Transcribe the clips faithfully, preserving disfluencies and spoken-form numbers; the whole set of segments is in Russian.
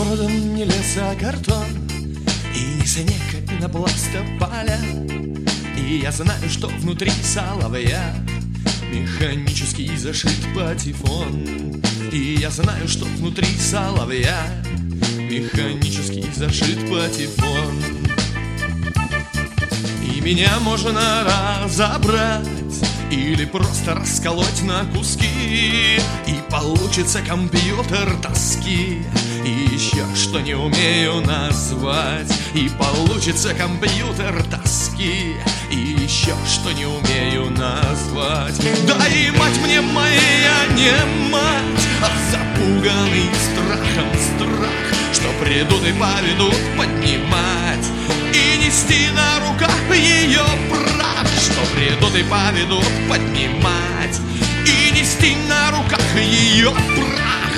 городом не лес, а картон, и не снег, а пенопласта поля. И я знаю, что внутри соловья механически зашит патефон. И я знаю, что внутри соловья механически зашит патефон. И меня можно разобрать или просто расколоть на куски, и получится компьютер тоски. И еще что не умею назвать, и получится компьютер тоски. И еще что не умею назвать. Да и мать мне моя не мать, а запуганный страхом страх, что придут и поведут поднимать и нести на руках ее прах. Что придут и поведут поднимать и нести на руках ее прах.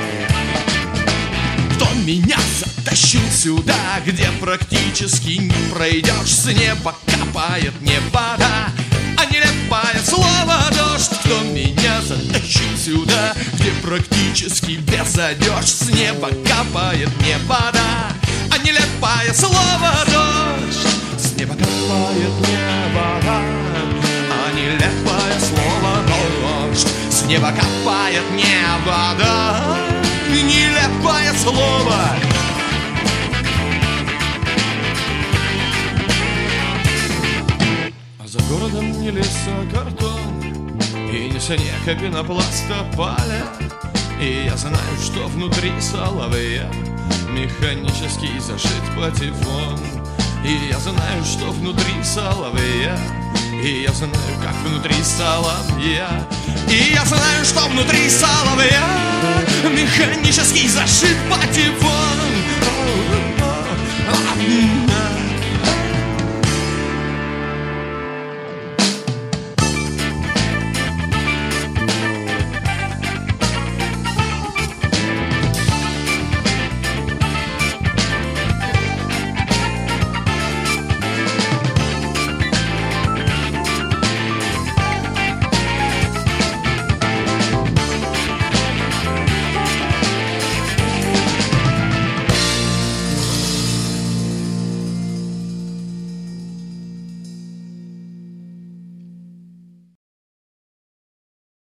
Кто меня затащил сюда, где практически не пройдешь, с неба капает не вода, а нелепое слово дождь. Кто меня затащил сюда, где практически без одежд, с неба капает не вода, а нелепое слово дождь. С неба капает не вода, а нелепое слово дождь. С неба капает не вода, нелепое слово. А за городом не лес, а картон, и не снег, а пенопласта поля. И я знаю, что внутри соловья механически зашит патефон. И я знаю, что внутри соловья, и я знаю, как внутри соловья. И я знаю, что внутри соловья механически зашит патефон.